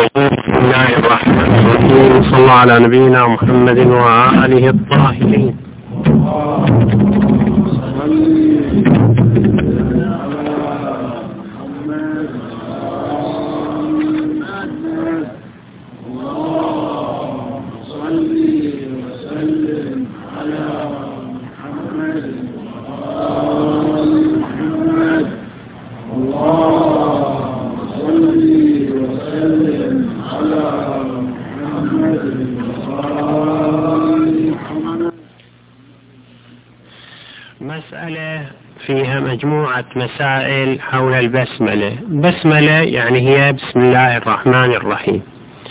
بسم الله الرحمن الرحيم. صلى الله على نبينا محمد وآله الطاهرين. مسألة فيها مجموعة مسائل حول البسملة. بسملة يعني هي بسم الله الرحمن الرحيم.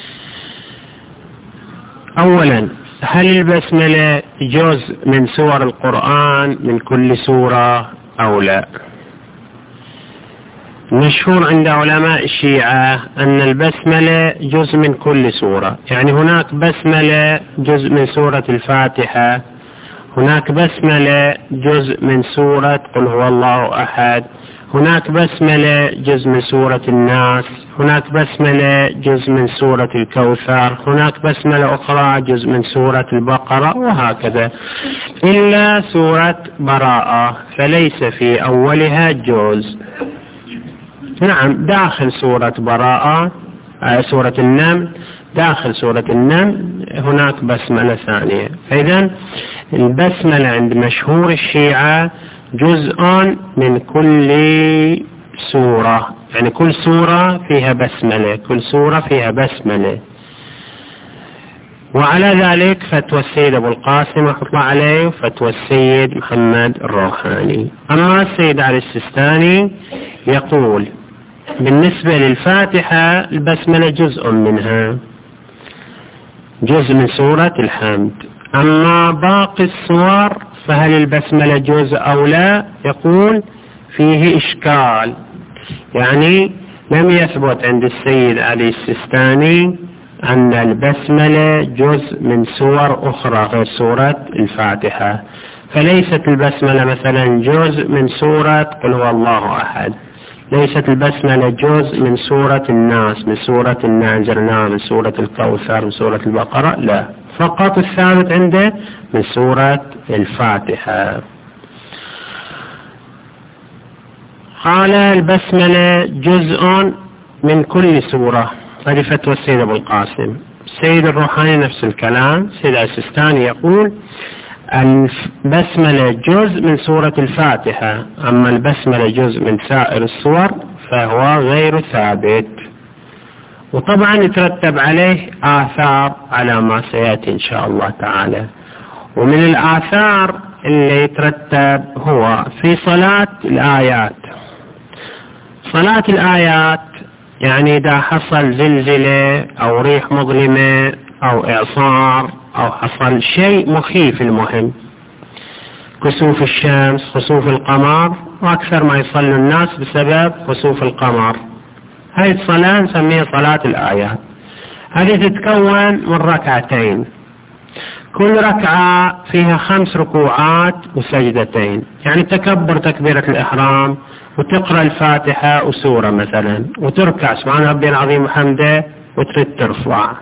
أولا، هل البسملة جزء من سور القرآن من كل سورة أو لا؟ مشهور عند علماء الشيعة أن البسملة جزء من كل سورة، يعني هناك بسملة جزء من سورة الفاتحة، هناك بسملة جزء من سورة قل هو الله أحد، هناك بسملة جزء من سورة الناس، هناك بسملة جزء من سورة الكوثر، هناك بسملة أخرى جزء من سورة البقرة، وهكذا، إلا سورة براءة فليس في أولها جزء. نعم، داخل سورة براءة سورة النمل، داخل سورة النمل هناك بسملة ثانية. فإذا البسملة عند مشهور الشيعة جزء من كل سورة، يعني كل سورة فيها بسملة، كل سورة فيها بسملة. وعلى ذلك فتوى السيد أبو القاسم رحمة الله عليه وفتوى السيد محمد الروحاني. أما السيد علي السيستاني يقول بالنسبة للفاتحة البسملة جزء منها، جزء من سورة الحمد. أما باقي السور فهل البسملة جزء أو لا؟ يقول فيه إشكال، يعني لم يثبت عند السيد علي السيستاني أن البسملة جزء من سور أخرى غير سورة الفاتحة. فليست البسملة مثلا جزء من سورة قل هو الله أحد، ليست البسملة جزء من سورة الناس، من سورة النازلنا، من سورة الكوثر، من سورة البقرة، لا، فقط الثابت عنده من سورة الفاتحة. قال البسملة جزء من كل سورة، هذه فتوى السيد أبو القاسم. السيد الروحاني نفس الكلام. السيد السيستاني يقول البسملة جزء من سورة الفاتحة، أما البسملة جزء من سائر السور فهو غير ثابت. وطبعا يترتب عليه آثار على ما سيأتي إن شاء الله تعالى. ومن الآثار اللي يترتب هو في صلاة الآيات. صلاة الآيات يعني إذا حصل زلزلة أو ريح مظلمة أو إعصار أو حصل شيء مخيف، المهم كسوف الشمس، خسوف القمر، وأكثر ما يصلي الناس بسبب خسوف القمر، هذه الصلاة نسميها صلاة الآيات. هذه تتكون من ركعتين، كل ركعة فيها 5 ركوعات وسجدتين، يعني تكبر تكبيرة الإحرام وتقرأ الفاتحة وسورة مثلا، وتركع سبحان ربي العظيم وحمده وترد ترفع،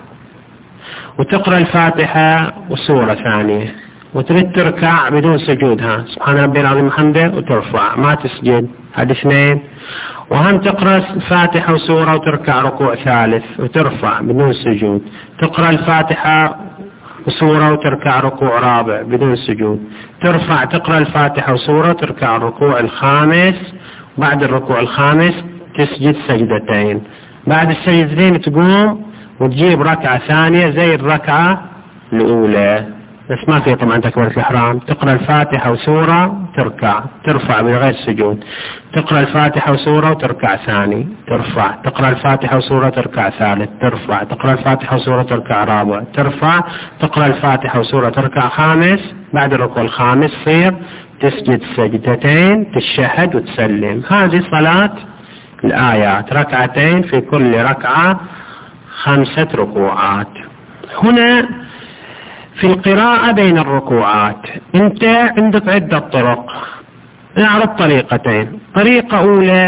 وتقرأ الفاتحة وسورة ثانية، وترد تركع بدون سجودها سبحان ربي العظيم وحمده وترفع، ما تسجد، هذه 2. وهم تقرأ الفاتحة وسورة وتركع ركوع ثالث وترفع بدون سجود، تقرأ الفاتحة وسورة وتركع ركوع رابع بدون سجود، ترفع تقرأ الفاتحة وسورة وتركع الركوع الخامس، بعد الركوع الخامس تسجد سجدتين، بعد السجدتين تقوم وتجيب ركعة ثانية زي الركعة الأولى، بس ما في طبعا تكبيرة الإحرام. تقرأ الفاتحة وسورة تركع، ترفع من غير سجود، تقرأ الفاتحة وسورة وتركع ثاني، ترفع، تقرأ الفاتحة وسورة تركع ثالث، ترفع، تقرأ الفاتحة وسورة تركع رابع، ترفع، تقرأ الفاتحة وسورة تركع خامس، بعد الركوع الخامس تصير تسجد سجدتين، تشهد وتسلم. هذه صلاة الآيات، ركعتين في كل ركعة 5 ركوعات. هنا في القراءة بين الركوعات انت عندك عدة طرق، نعرض طريقتين. طريقة أولى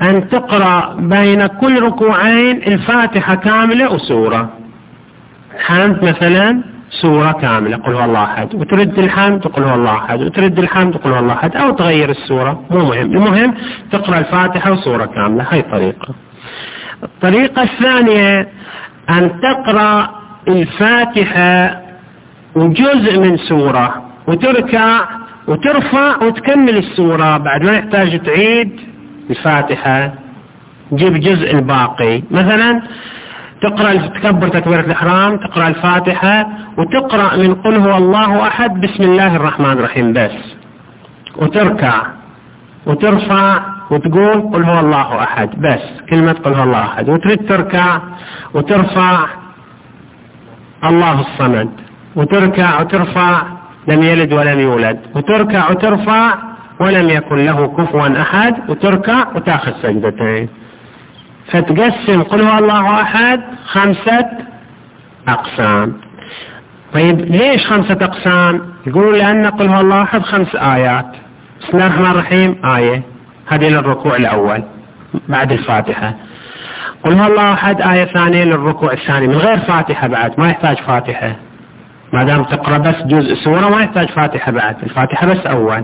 أن تقرأ بين كل ركوعين الفاتحة كاملة وسورة. الحمد مثلا سورة كاملة قل هو الله أحد، وترد الحمد قل هو الله أحد، وترد الحمد قل هو الله أحد، أو تغير السورة مو مهم، المهم تقرأ الفاتحة وسورة كاملة. هاي طريقة. الطريقة الثانية أن تقرأ الفاتحة وجزء من سورة وتركع وترفع وتكمل السورة، بعد ما يحتاج تعيد الفاتحة جيب جزء الباقي. مثلا تكبر تكبيرة الإحرام، تقرأ الفاتحة وتقرأ من قل هو الله أحد بسم الله الرحمن الرحيم بس، وتركع وترفع وتقول قل هو الله أحد بس كلمة قل هو الله أحد، وتريد تركع وترفع الله الصمد، وتركع وترفع لم يلد ولم يولد، وتركع وترفع ولم يكن له كفوا أحد، وتركع وتأخذ سجدتين. فتقسم قل هو الله أحد 5 أقسام. طيب ليش 5 أقسام؟ يقولون لأن قل هو الله أحد 5 آيات. بسم الله الرحمن الرحيم آية، هذه للركوع الأول بعد الفاتحة. قل هو الله أحد آية ثانية للركوع الثاني من غير فاتحة، بعد ما يحتاج فاتحة، ما دام تقرأ بس جزء سورة ما يحتاج فاتحة، بعد الفاتحة بس أول.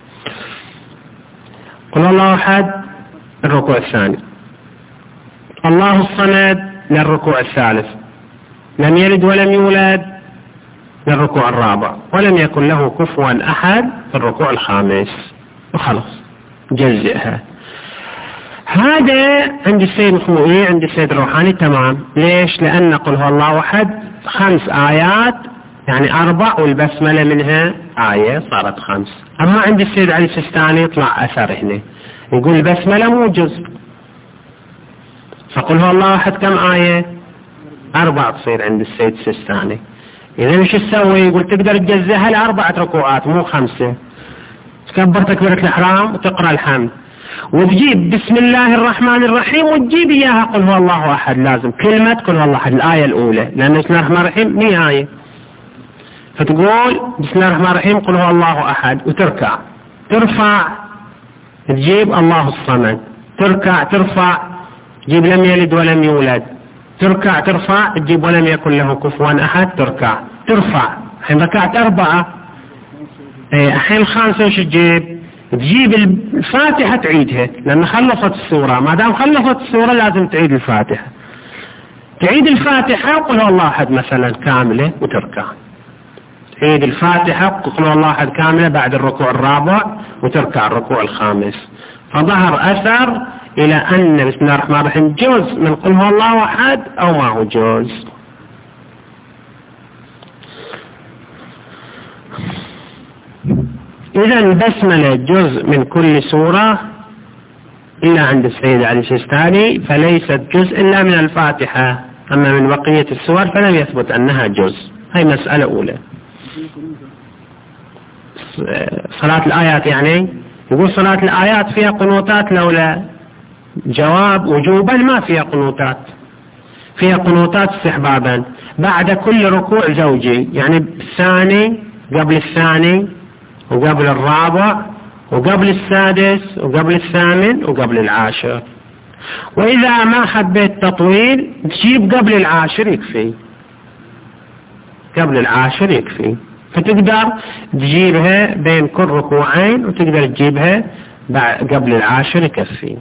قل هو الله أحد الركوع الثاني، الله الصمد للركوع الثالث، لم يلد ولم يولد للركوع الرابع، ولم يكن له كفوا أحد في الركوع الخامس، وخلص جزئها. هذا عند السيد الخوئي عند السيد الروحاني تمام. ليش؟ لأن قل هو الله أحد 5 آيات يعني 4 والبسملة منها آية صارت 5. أما عند السيد علي السيستاني يطلع أثر هنا يقول البسملة مو جزء، فقل هو الله أحد كم آية؟ 4 تصير عند السيد السيستاني. إذا ايش تسوي؟ يقول تقدر تجزئها ل4 ركوعات مو 5. تكبر تكبيرة الإحرام وتقرأ الحمد وتجيب بسم الله الرحمن الرحيم وتجيب إياها قل هو الله أحد، لازم كلمة قل هو الله أحد الآية الأولى، لأن بسم الله الرحمن الرحيم 100 آية. فتقول بسم الله الرحمن الرحيم قل هو الله أحد، وتركع ترفع تجيب الله الصمد، تركع ترفع تجيب لم يلد ولم يولد، تركع ترفع تجيب ولم يكن له كفوا أحد، تركع ترفع. الحين ركعت 4، الحين 5 وش تجيب؟ تجيب الفاتحة تعيدها لأن خلصت السورة، ما دام خلصت السورة لازم تعيد الفاتحة. تعيد الفاتحة وقل هو الله أحد مثلا كاملة وتركع، تعيد الفاتحة وقل هو الله أحد كاملة بعد الركوع الرابع وتركع الركوع الخامس. فظهر أثر إلى أن بسم الله الرحمن الرحيم جزء من قل هو الله أحد أو ما هو جزء. إذا البسملة جزء من كل سورة إلا عند السيد علي السيستاني، فليست جزء إلا من الفاتحة، أما من بقية السور فلم يثبت أنها جزء. هاي مسألة أولى. صلاة الآيات يعني يقول صلاة الآيات فيها قنوتات، لولا جواب وجوبا ما فيها قنوتات، فيها قنوتات استحبابا بعد كل ركوع زوجي، يعني الثاني قبل الثاني وقبل الرابع وقبل السادس وقبل الثامن وقبل العاشر. وإذا ما حبيت تطويل تجيب قبل العاشر يكفي، قبل العاشر يكفي، فتقدر تجيبها بين كل ركوعين وتقدر تجيبها قبل العاشر يكفي.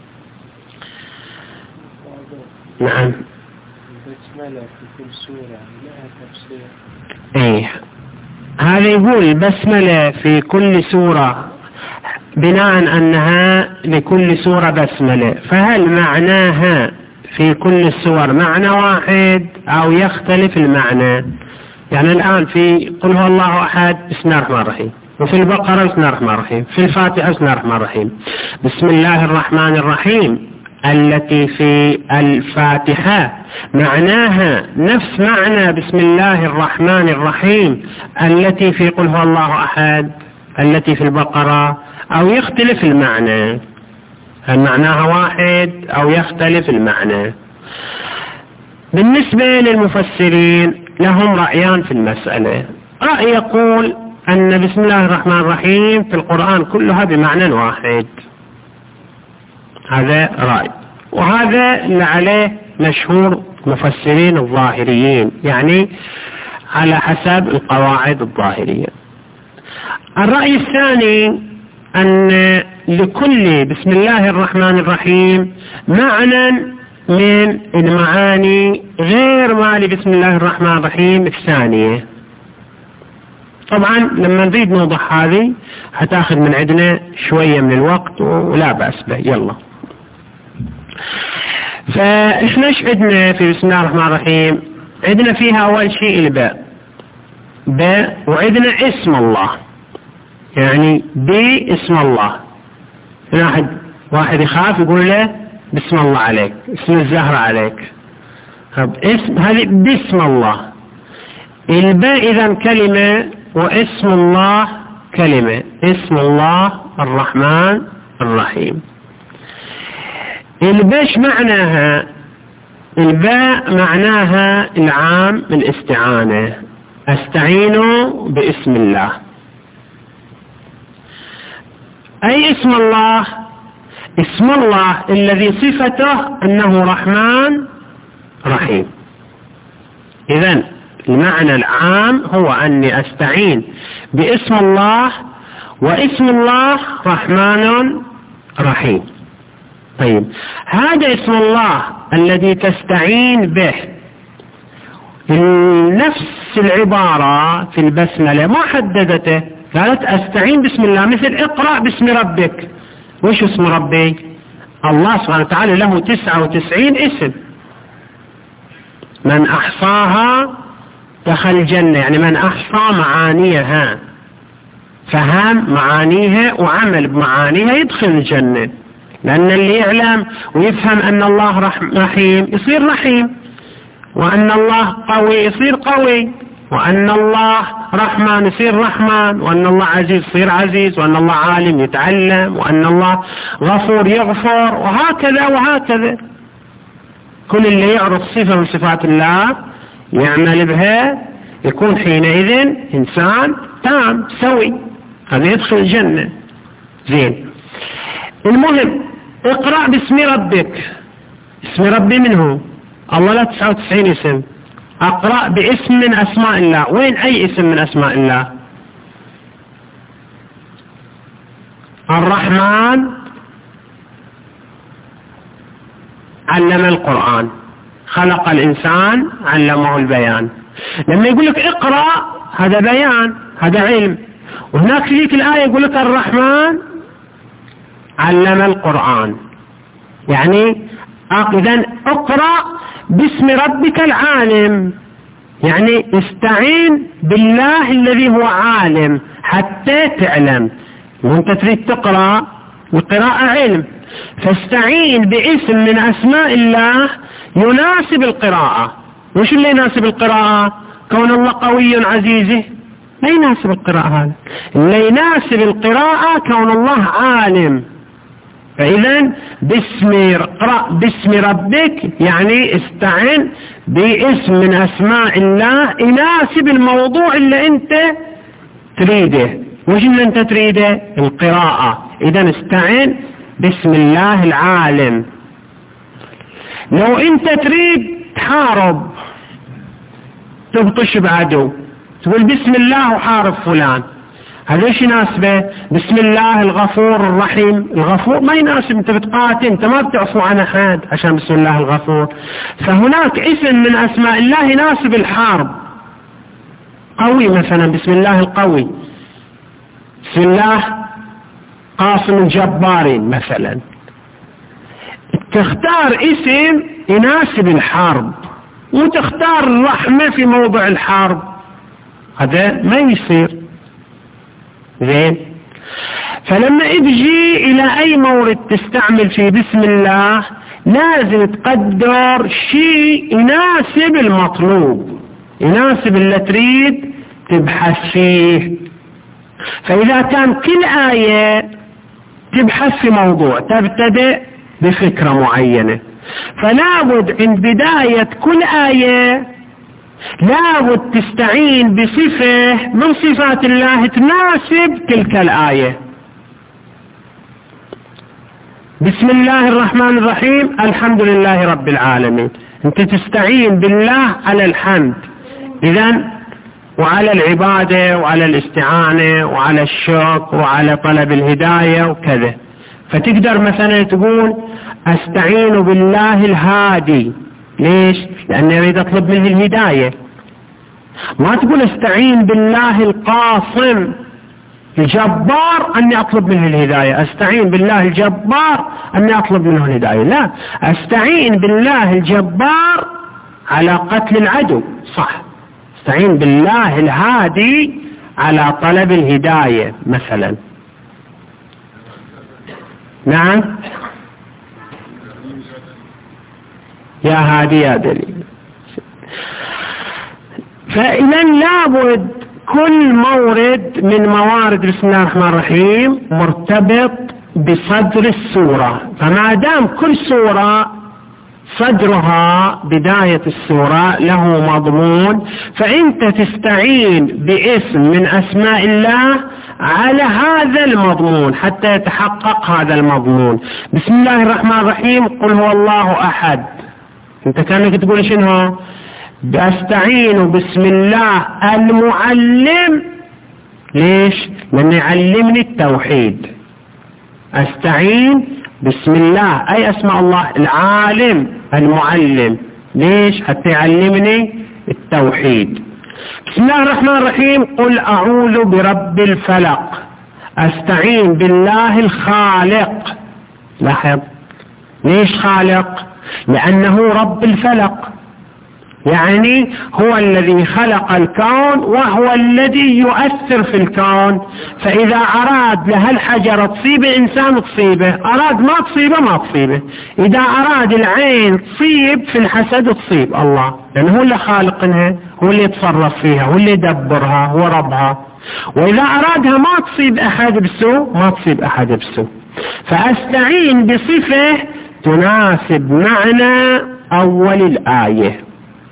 نعم. البسملة في كل سورة لها تفسير. ايه هذا يقول البسملة في كل سورة بناء أنها لكل سورة بسملة، فهل معناها في كل السور معنى واحد أو يختلف المعنى؟ يعني الآن في قل هو الله أحد بسم الله الرحمن الرحيم، وفي البقرة بسم الله الرحمن الرحيم، في الفاتحة بسم الله الرحمن الرحيم. بسم الله الرحمن الرحيم التي في الفاتحة معناها نفس معنى بسم الله الرحمن الرحيم التي في قل هو الله أحد التي في البقرة، أو يختلف المعنى؟ هل معناها واحد أو يختلف المعنى؟ بالنسبة للمفسرين لهم رأيان في المسألة. رأي يقول أن بسم الله الرحمن الرحيم في القرآن كلها بمعنى واحد، هذا رأي، وهذا اللي عليه مشهور مفسرين الظاهريين، يعني على حسب القواعد الظاهرية. الرأي الثاني أن لكل بسم الله الرحمن الرحيم معنى من المعاني غير ما لبسم الله الرحمن الرحيم الثانية. طبعا لما نريد نوضح هذه هتاخذ من عندنا شوية من الوقت ولا بأس به. يلا، فإحنا ايش عندنا في بسم الله الرحمن الرحيم؟ عندنا فيها أول شيء الباء، باء، وعندنا اسم الله، يعني باسم الله. واحد يخاف يقول له بسم الله عليك، اسم الزهرة عليك، هذه بسم الله. الباء إذا كلمة واسم الله كلمة، اسم الله الرحمن الرحيم. الباء معناها؟ الباء معناها العام الاستعانة، استعين باسم الله. أي اسم الله؟ اسم الله الذي صفته أنه رحمن رحيم. إذن المعنى العام هو أني أستعين باسم الله، واسم الله رحمن رحيم. طيب، هذا اسم الله الذي تستعين به، نفس العبارة في البسملة ما حددته، قالت أستعين بسم الله، مثل اقرأ باسم ربك. وش اسم ربي؟ الله سبحانه وتعالى له 99 اسم، من أحصاها دخل الجنة، يعني من أحصى معانيها، فهم معانيها وعمل بمعانيها يدخل الجنة. لأن اللي يعلم ويفهم أن الله رحيم يصير رحيم، وأن الله قوي يصير قوي، وأن الله رحمن يصير رحمن، وأن الله عزيز يصير عزيز، وأن الله عالم يتعلم، وأن الله غفور يغفر، وهكذا وهكذا. كل اللي يعرف صفة من صفات الله يعمل بها يكون حينئذ إنسان تام سوي، هذا يدخل الجنة. زين، المهم اقرأ باسم ربك. اسم ربي منه؟ الله له 99 اسم. اقرأ باسم من اسماء الله. وين اي اسم من اسماء الله؟ الرحمن علم القرآن، خلق الانسان علمه البيان. لما يقول لك اقرأ هذا بيان، هذا علم. وهناك في ذيك الآية يقول لك الرحمن علم القرآن، يعني إذن اقرأ باسم ربك العالم، يعني استعين بالله الذي هو عالم حتى تعلم. وانت تريد تقرأ، القراءة علم، فاستعين باسم من أسماء الله يناسب القراءة. وش اللي يناسب القراءة؟ كون الله قوي عزيز لا يناسب القراءة هذا. اللي يناسب القراءة كون الله عالم. فإذا اقرأ باسم ربك يعني استعن باسم من أسماء الله يناسب الموضوع اللي أنت تريده. وش اللي أنت تريده؟ القراءة. إذا استعن باسم الله العالم. لو أنت تريد تحارب، تبطش بعدو، تقول بسم الله وحارب فلان، هذا ايش يناسبه؟ بسم الله الغفور الرحيم. الغفور ما يناسب، انت بتقاتل، انت ما بتعفو عن احد عشان بسم الله الغفور. فهناك اسم من اسماء الله يناسب الحرب. قوي مثلا، بسم الله القوي، بسم الله قاسم الجبار مثلا. تختار اسم يناسب الحرب وتختار الرحمة في موضع الحرب، هذا ما يصير. زين، فلما تجي الى اي مورد تستعمل فيه بسم الله لازم تقدر شيء يناسب المطلوب، يناسب اللي تريد تبحث فيه. فاذا كان كل آية تبحث في موضوع، تبتدئ بفكرة معينة، فلابد عند بداية كل آية لابد تستعين بصفة من صفات الله تناسب تلك الآية. بسم الله الرحمن الرحيم الحمد لله رب العالمين، انت تستعين بالله على الحمد اذن، وعلى العبادة وعلى الاستعانة وعلى الشكر وعلى طلب الهداية وكذا. فتقدر مثلا تقول استعين بالله الهادي، ليش؟ لأني أريد أطلب منه الهداية. ما تقول استعين بالله القاصم الجبار أني أطلب منه الهداية، استعين بالله الجبار أني أطلب منه الهداية، لا، استعين بالله الجبار على قتل العدو، صح. استعين بالله الهادي على طلب الهداية مثلا. نعم، يا هادي يا دليل. فإذا لابد كل مورد من موارد بسم الله الرحمن الرحيم مرتبط بصدر السورة، فما دام كل سورة صدرها بداية السورة له مضمون، فأنت تستعين باسم من أسماء الله على هذا المضمون حتى يتحقق هذا المضمون. بسم الله الرحمن الرحيم قل هو الله أحد، انت كانك تقول شنو؟ أستعين بسم الله المعلم، ليش؟ لأنه يعلمني التوحيد. أستعين بسم الله أي أسماء الله العالم المعلم، ليش؟ حتى يعلمني التوحيد. بسم الله الرحمن الرحيم قل أعوذ برب الفلق، أستعين بالله الخالق. لاحظ، ليش خالق؟ لأنه رب الفلق، يعني هو الذي خلق الكون وهو الذي يؤثر في الكون. فإذا أراد لهالحجر تصيب إنسان تصيبه، أراد ما تصيبه ما تصيبه. إذا أراد العين تصيب في الحسد تصيب الله، لأنه هو اللي خالقها، هو اللي يتصرف فيها، هو اللي يدبرها، هو ربها. وإذا أرادها ما تصيب أحد بسوء ما تصيب أحد بسوء. فأستعين بصفة تناسب معنى أول الآية.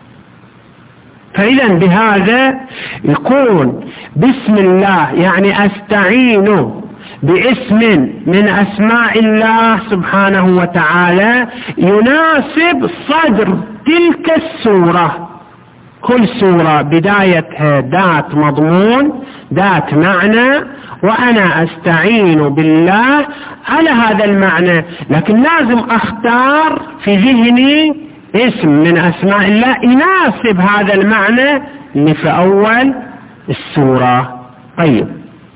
فإذا بهذا يكون بسم الله يعني أستعين باسم من أسماء الله سبحانه وتعالى يناسب صدر تلك السورة. كل سورة بدايتها ذات مضمون ذات معنى، وأنا أستعين بالله على هذا المعنى، لكن لازم أختار في ذهني اسم من أسماء الله يناسب هذا المعنى اللي في أول السورة. طيب،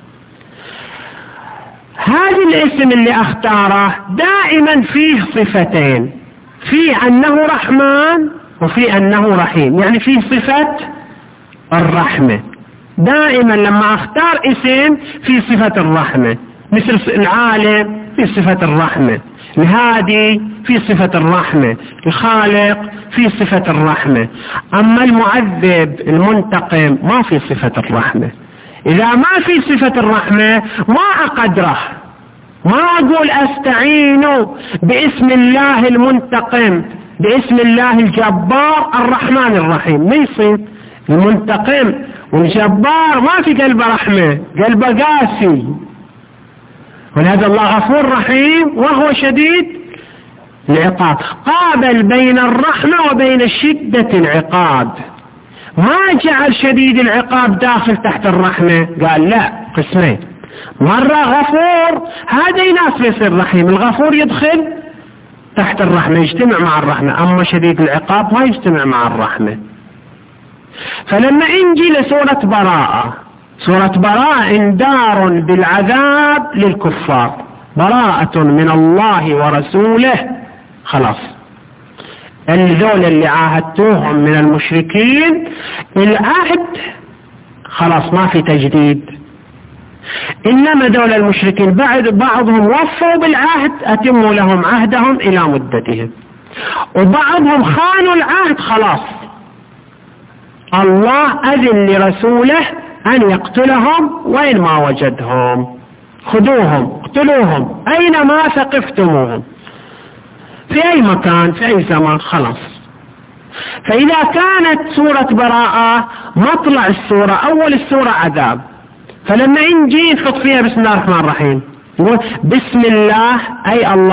هذا الاسم اللي اختاره دائما فيه صفتين، فيه أنه رحمن وفيه أنه رحيم، يعني فيه صفة الرحمة. دائما لما اختار اسم في صفة الرحمة، مثل العالم في صفة الرحمة، الهادي في صفة الرحمة، الخالق في صفة الرحمة. أما المعذب المنتقم ما في صفة الرحمة. إذا ما في صفة الرحمة ما أقدره، ما أقول أستعين باسم الله المنتقم باسم الله الجبار الرحمن الرحيم، ما يصير. المنتقم والجبار ما في قلبه رحمة، قلبه قاسي. ولهذا الله غفور رحيم وهو شديد العقاب، قابل بين الرحمة وبين شدة العقاب. ما جعل شديد العقاب داخل تحت الرحمة، قال لا، قسمين، مرة غفور هذا يناسب يصير رحيم، الغفور يدخل تحت الرحمة يجتمع مع الرحمة، أما شديد العقاب ما يجتمع مع الرحمة. فلما انجي لسورة براءة، سورة براءة انذار بالعذاب للكفار، براءة من الله ورسوله، خلاص الذول اللي عاهدتوهم من المشركين العهد خلاص ما في تجديد. إنما دول المشركين بعد بعضهم وفوا بالعهد أتموا لهم عهدهم إلى مدتهم، وبعضهم خانوا العهد، خلاص الله أذن لرسوله أن يقتلهم وين ما وجدهم، خذوهم اقتلوهم أينما ثقفتموهم في أي مكان في أي زمان، خلاص. فإذا كانت سورة براءة مطلع السورة أول السورة عذاب، فلما نجي نحط فيها بسم الله الرحمن الرحيم، يقول بسم الله أي الله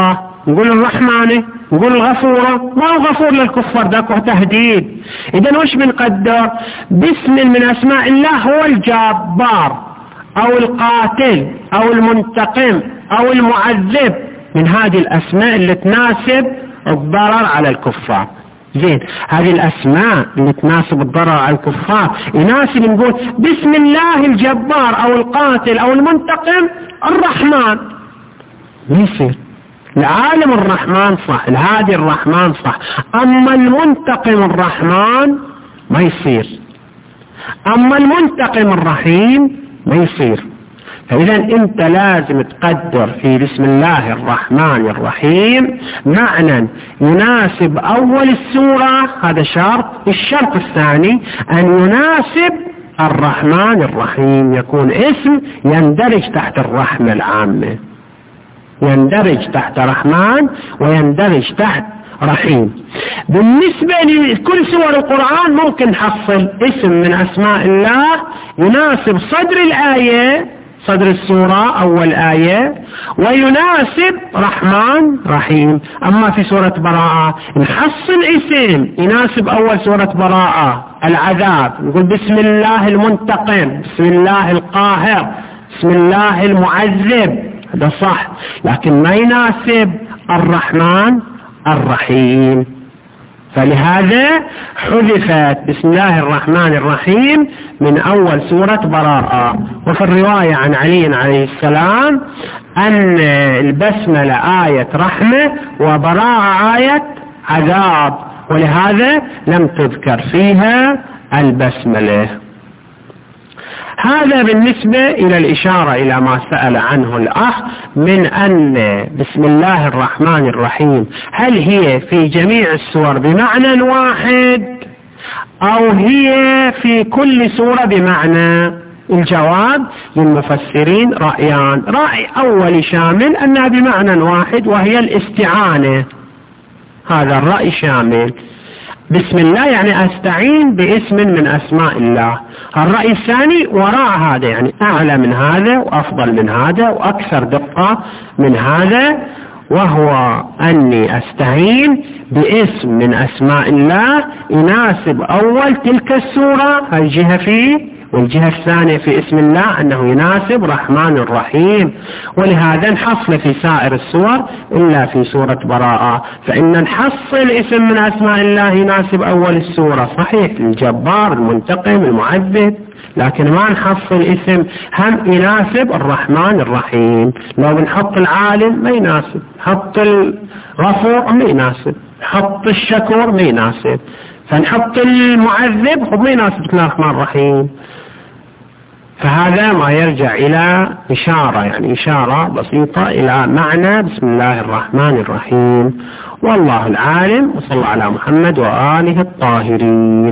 نقول الرحمن، نقول الغفورة. ما هو غفور للكفار، ذاك هو تهديد. إذن وش بنقدر؟ باسم من أسماء الله هو الجبار أو القاتل أو المنتقم أو المعذب، من هذه الأسماء اللي تناسب الضرر على الكفار. زين، هذه الأسماء اللي تناسب الضرر على الكفار يناسب نقول بسم الله الجبار أو القاتل أو المنتقم الرحمن. ما يصير. العالم الرحمن صح، الهادي الرحمن صح، أما المنتقم الرحمن ما يصير، أما المنتقم الرحيم ما يصير. فإذا أنت لازم تقدر في بسم الله الرحمن الرحيم معنى يناسب أول السورة، هذا شرط. الشرط الثاني أن يناسب الرحمن الرحيم، يكون اسم يندرج تحت الرحمة العامة، يندرج تحت رحمن ويندرج تحت رحيم. بالنسبة لكل سور القرآن ممكن نحصل اسم من أسماء الله يناسب صدر الآية، صدر السورة أول آية، ويناسب رحمن رحيم. أما في سورة براءة نحصل اسم يناسب أول سورة براءة العذاب، نقول بسم الله المنتقم، بسم الله القاهر، بسم الله المعذب، هذا صح، لكن ما يناسب الرحمن الرحيم. فلهذا حذفت بسم الله الرحمن الرحيم من أول سورة براءة. وفي الرواية عن علي عليه السلام أن البسملة آية رحمة وبراءة آية عذاب، ولهذا لم تذكر فيها البسملة. هذا بالنسبة إلى الإشارة إلى ما سأل عنه الأخ من أن بسم الله الرحمن الرحيم هل هي في جميع السور بمعنى واحد أو هي في كل سورة بمعنى؟ الجواب للمفسرين رأيان. رأي أول شامل أنها بمعنى واحد وهي الاستعانة، هذا الرأي شامل. بسم الله يعني أستعين باسم من أسماء الله. الرأي الثاني وراء هذا، يعني أعلى من هذا وأفضل من هذا وأكثر دقة من هذا، وهو أني أستعين باسم من أسماء الله يناسب أول تلك السورة، الجهة فيه، والجهة الثانية في اسم الله أنه يناسب رحمن الرحيم. ولهذا نحصل في سائر السور إلا في سورة براءة، فإن نحصل اسم من أسماء الله يناسب أول السورة، صحيح، الجبار المنتقم المعذب، لكن ما نحصل اسم هم يناسب الرحمن الرحيم. لو بنحط العالم ما يناسب، نحط الغفور ما يناسب، نحط الشكور ما يناسب، فنحط المعذب ما يناسب الرحمن الرحيم. فهذا ما يرجع إلى إشارة، يعني إشارة بسيطة إلى معنى بسم الله الرحمن الرحيم. والله العالم، وصلى على محمد وآله الطاهرين.